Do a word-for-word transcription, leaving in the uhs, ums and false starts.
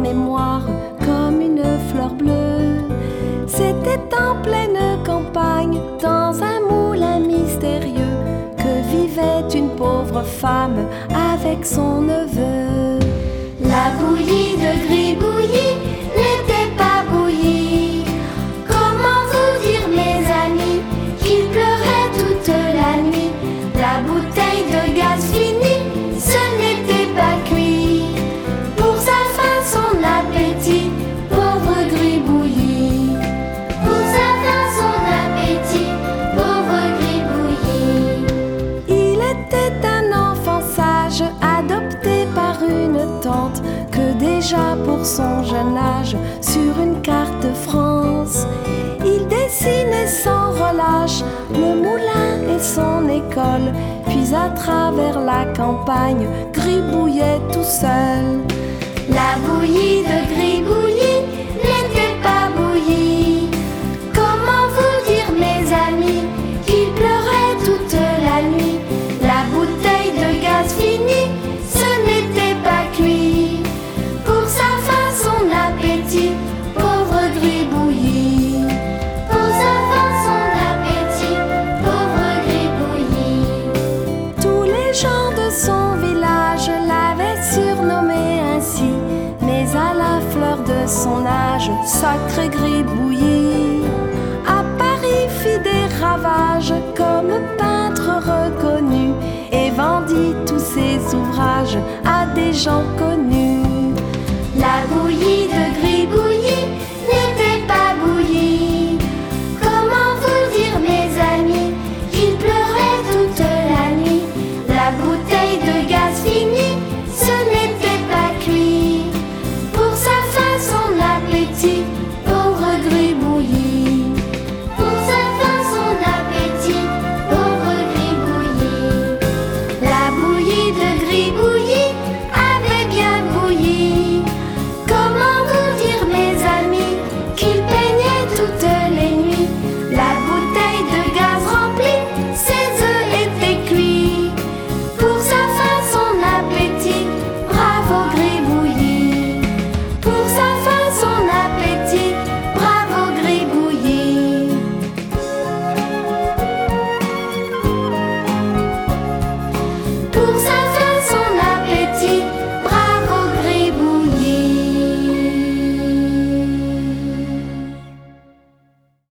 mémoire comme une fleur bleue. C'était en pleine campagne, dans un moulin mystérieux, que vivait une pauvre femme avec son neveu. La bouillie de Gribouillis n'était pas bouillie. Comment vous dire, mes amis, qu'il pleurait toute la nuit. La bouteille de gaz finie, ce n'était pas cuit. Pour sa faim, son appétit, pauvre Gribouillis. Pour sa faim, son appétit, pauvre Gribouillis. Il était un enfant sage, adopté par une tante, que déjà pour son jeune âge, sur une carte de France, il dessinait sans relâche le moulin et son école. Puis à travers la campagne, gribouillait tout seul. La bouillie de Gribouillis n'était pas bouillie. Comment vous dire, mes amis, qu'il pleurait toute la nuit. La bouteille de gaz finie, ce n'était pas cuit. Pour sa faim, son appétit, pauvre Gribouillis. Pour sa faim, son appétit, pauvre Gribouillis. Tous les gens de son village l'avaient surnommé ainsi, mais à la fleur de son âge, sacré Gribouillis, à Paris fit des ravages comme peintre reconnu et vendit tous ses ouvrages à des gens connus.